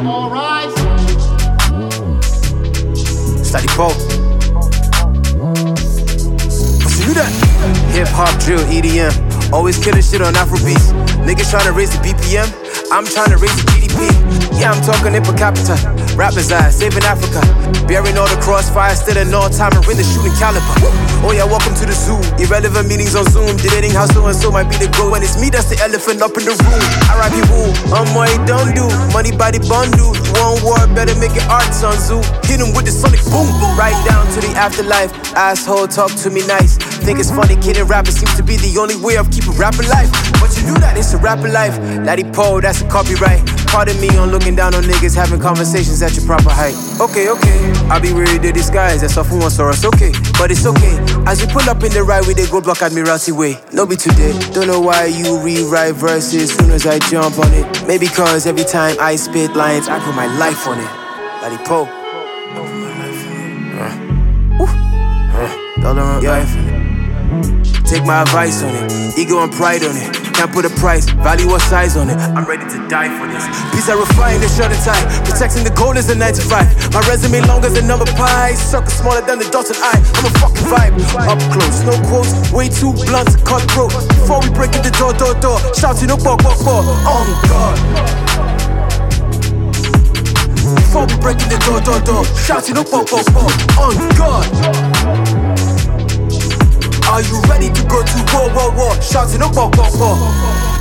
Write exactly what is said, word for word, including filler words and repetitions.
All rise. Study Pope. What's you that? Hip hop, drill, E D M. Always killing shit on Afrobeats. Niggas trying to raise the B P M. I'm trying to raise the G D P. Yeah, I'm talking in per capita. Rappers eyes, saving Africa. Bearing all the crossfire, still an all-timer in the shooting caliber. Oh yeah, welcome to the zoo. Irrelevant meetings on Zoom. Debating how so-and-so might be the goal. And it's me that's the elephant up in the room. R I P woo, um, what he don't do. Money by the bundle. One war, better make it arts on Zoo. Hit him with the sonic boom. Right down to the afterlife. Asshole, talk to me nice. Think it's funny, kidding rapping seems to be the only way of keeping rapping life. But you knew that it's a rapper life. Laddie Poe, that's a copyright. Pardon me on looking down on niggas having conversations at your proper height. Okay, okay, I'll be weary to disguise. That's all for one Soros, okay. But it's okay, as you pull up in the right way, they go block Admiralty Way. No be today, don't know why you rewrite verses soon as I jump on it. Maybe cause every time I spit lines, I put my life on it. Laddie Poe, I put my life on it. Uh. Uh. Dollar on yeah. life on it. Take my advice on it, ego and pride on it. Can't put a price, value or size on it. I'm ready to die for this. Peace I refine the shirt and tie. Protecting the goal is a nine to five. My resume long as the number pi. Circle smaller than the dotted eye. I'm a fucking vibe. Up close, no quotes, way too blunt, cutthroat. Before we break in the door, door, door. Shouting, no bog, bog, bog. On God. Before we break in the door, door, door. Shouting, no bog, bog, bog. On God. Are you ready to go to war, war, war? Shouting, no bog, bog, bog.